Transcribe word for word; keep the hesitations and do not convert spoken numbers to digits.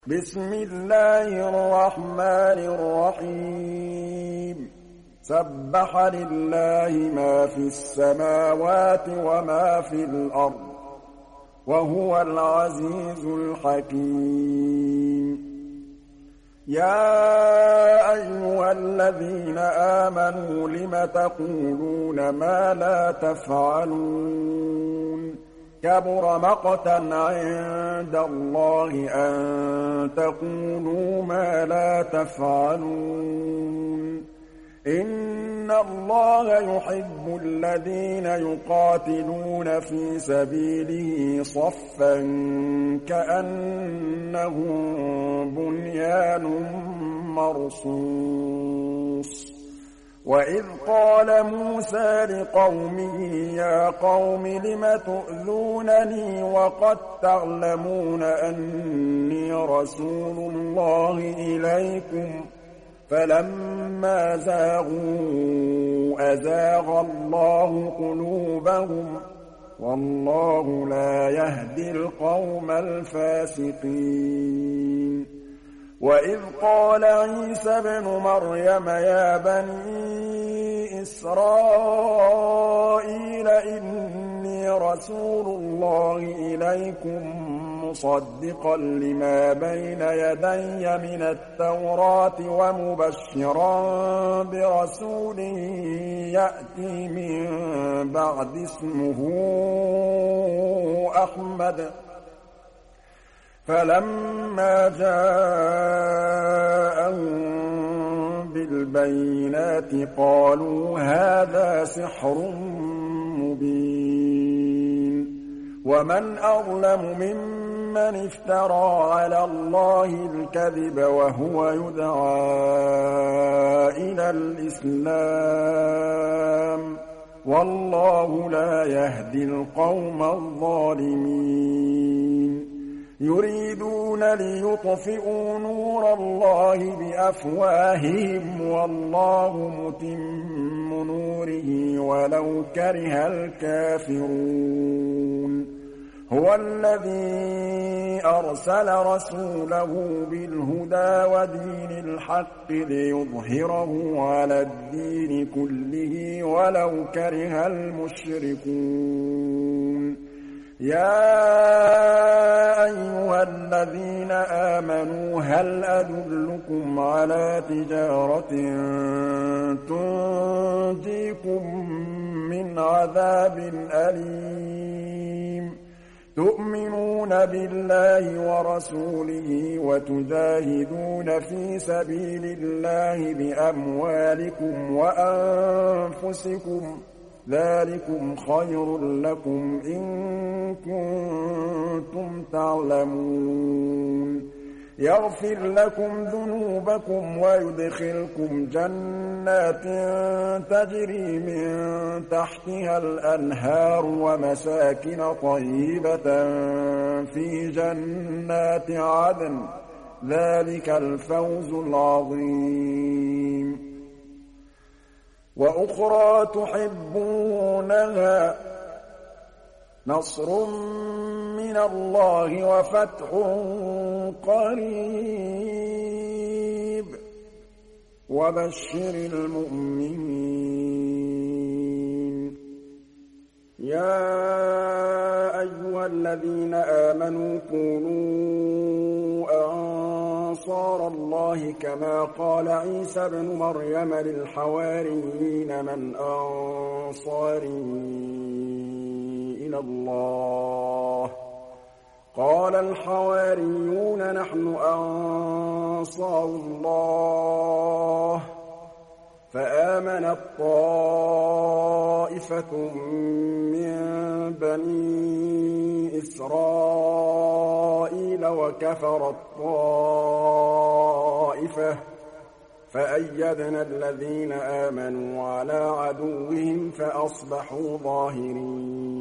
بسم الله الرحمن الرحيم سبح لله ما في السماوات وما في الأرض وهو العزيز الحكيم يا أيها الذين آمنوا لم تقولون ما لا تفعلون كبر مقتا عند الله أن تقولوا ما لا تفعلون إن الله يحب الذين يقاتلون في سبيله صفا كأنهم بنيان مرصوص وإذ قال موسى لقومه يا قوم لم تؤذونني وقد تعلمون أني رسول الله إليكم فلما زاغوا أزاغ الله قلوبهم والله لا يهدي القوم الفاسقين وإذ قال عيسى ابن مريم يا بني إسرائيل إني رسول الله إليكم مصدقا لما بين يدي من التوراة ومبشرا برسول يأتي من بعد اسمه أحمد فلما جاءهم بالبينات قالوا هذا سحر مبين ومن أظلم ممن افترى على الله الكذب وهو يدعى إلى الإسلام والله لا يهدي القوم الظالمين يريدون ليطفئوا نور الله بأفواههم والله متم نوره ولو كره الكافرون هو الذي أرسل رسوله بالهدى ودين الحق ليظهره على الدين كله ولو كره المشركون يا أيها الذين آمنوا هل أدلكم على تجارة تنجيكم من عذاب أليم تؤمنون بالله ورسوله وتجاهدون في سبيل الله بأموالكم وأنفسكم ذلكم خير لكم إن كنتم تعلمون يغفر لكم ذنوبكم ويدخلكم جنات تجري من تحتها الأنهار ومساكن طيبة في جنات عدن ذلك الفوز العظيم وأخرى تحبونها نصر من الله وفتح قريب وبشر المؤمنين يا أيها الذين آمنوا كونوا أنصار الله كما قال عيسى ابن مريم للحواريين من أنصاري إلى الله قال الحواريون نحن أنصار الله فآمنت طائفة من بني إسرائيل وكفرت طائفة فأيدنا الذين آمنوا على عدوهم فأصبحوا ظاهرين